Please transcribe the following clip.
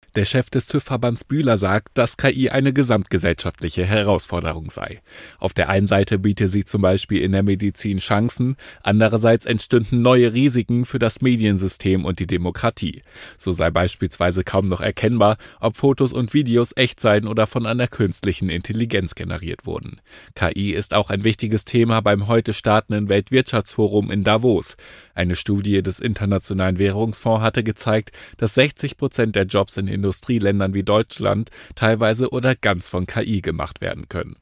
Der Chef des TÜV-Verbands Bühler sagt, dass KI eine gesamtgesellschaftliche Herausforderung sei. Auf der einen Seite biete sie zum Beispiel in der Medizin Chancen, andererseits entstünden neue Risiken für das Mediensystem und die Demokratie. So sei beispielsweise kaum noch erkennbar, ob Fotos und Videos echt seien oder von einer künstlichen Intelligenz generiert wurden. KI ist auch ein wichtiges Thema beim heute startenden Weltwirtschaftsforum in Davos. Eine Studie des Internationalen Währungsfonds hatte gezeigt, dass 60% der Jobs in Industrieländern wie Deutschland teilweise oder ganz von KI gemacht werden können.